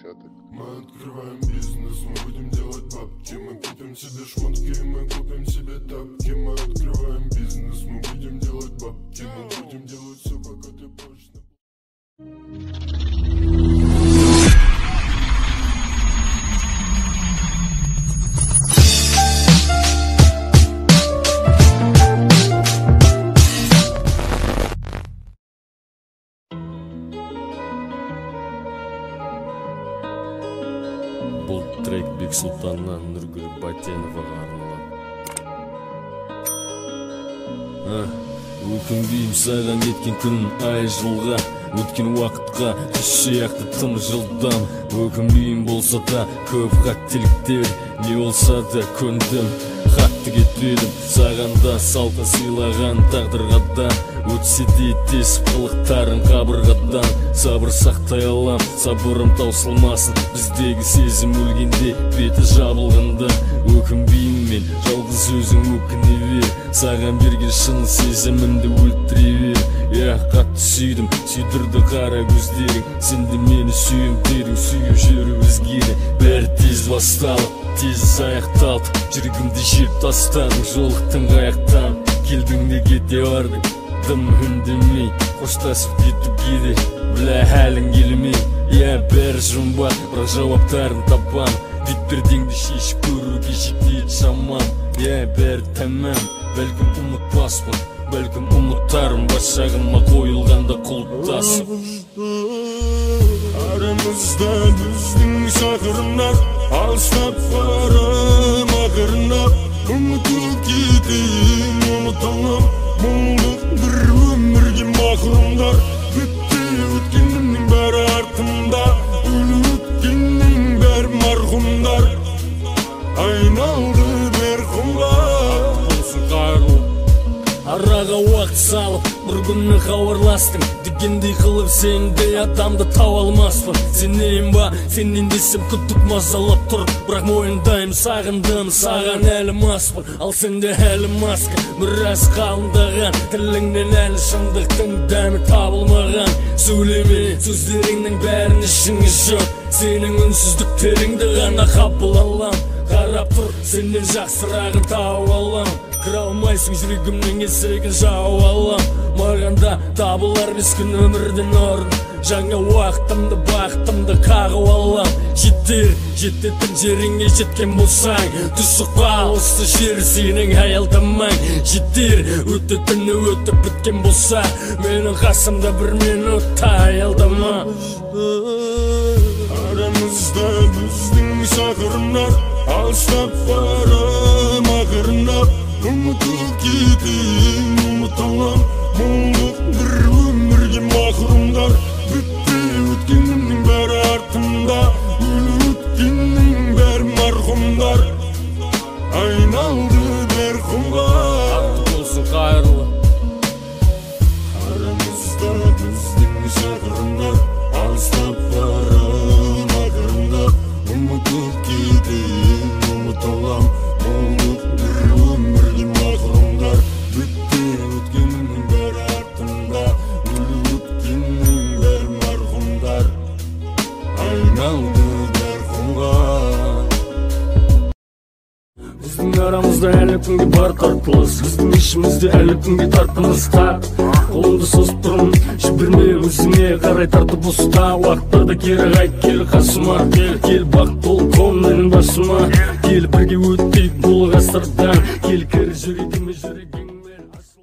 решеток. Мы открываем бизнес, мы будем делать бабки. Мы купим себе шмотки, мы купим себе тапки. Мы открываем бизнес, мы будем делать бабки. Мы будем делать все, пока ты прочно. Бұл трек Бексұлтаннан Нұргүл Батеноваға арналады. Өкінбеймін саған кеткен күн ай жылға, өткен уақытқа түс сияқты тым жылдам. Өкінбеймін болса да көп қателіктер, не болса да көндім, қатты кетпедім. Саған да салқын сыйлаған тағдырға да, өтсе де тесіп қылықтарың қабырғадан. Сабыр сақтай алам, сабырым таусылмасын, біздегі сезім өлгенде беті жабылғанда. Өкінбеймін мен, жалғыз өзің өкіне бер, саған берген шын сезімімді өлтіре бер. Қатты сүйдім, сүйдірді қара көздерің, сенде мені сүйем дедің, сүйіп жүріп өзгені. Бәрі тез басталып, тез аяқталды, жүрегімді жеп тастадың, жолықтың аяқтан. Келдің де кете бардың, дым үндемей, қоштасып кетуге де білә әлің келмей. Бәрі жұмбақ, бірақ жауаптарын табам, бетпердеңді шешіп көруге жетеді шамам. Бәрі тәмам, бәлкім ұмытпаспын, бәлкім ұмыттарым, бас жағыма қойылғанда құлыптасып. Арамызда біздің шақырымдар, алыстап барам ақырындап. Ұмытып кетейін, ұмытамын, мұңлық бір өмірге мақұрымдар. Бітті өткенімнің бәрі артымда, өліп өткеннің бәрі марқұмдар. Айналды бер құмға, болсын қайырлы. Араға уақыт салып, бір күні хабарластың, дегендей қылып сендей адамды тауа алмаспын. Сенейін ба, сенен десем күттік мазалап тұр, бірақ мойындаймын, сағындым, саған әлі маспын. Ал сенде әлі маска, біраз қалындаған, тіліңнен әлі шындықтың дәмі табылмаған. Сөйлеме, сөздеріңнің бәрін ішіңе жоқ, сенің үнсіздіктеріңді ғана қабыл алам. Қарап тұр, сенен жақсырағын тауып алам. Кіра алмайсың жүрегімнің есігін жауып алам. Маған да табылар мескін өмірдің орын, жаңа уақытымды бақытымды қағып алам. Жететін жеріңе жеткен болсаң, түсі қалысты жер сенің аялдамаң. Жетер, өтетіні өтіп біткен болса, менің қасымда бір минутта аялдама. Арамызда біздің шақырымдар, алыстап барам ақырындап. Ұмытып кетейін, ұмытамын, мұңлық бір өмірге мақұрымдар. Бітті өткенімнің бәрі артымда, өліп өткеннің бәрі марқұмдар. Айналды бер құмға, Аты болсын қайырлы. арамызда біздің шақырымдар, алыстап барам ақырындап. Ұмытып кетейін, ұмыталам, мұңлық бір өмірге мақұрымдар. Бітті өткенімнің бәрі артымда, өліп өткеннің бәрі марқұмдар. Айналды бер құмға. Біздің арамызда әлі күнге бар тартылыс, біздің ішімізде әлі күнге тартымыз тап. Қолымды созып тұрмын, жіберме өзіңе қарай тартып ұста. Уақыттарда кері қайт, кел қасыма, кел бақыт бол көңілің басыма. Кел бірге өттейік бұл ғасырдан, кел кір жүрегіме жүрегіңмен.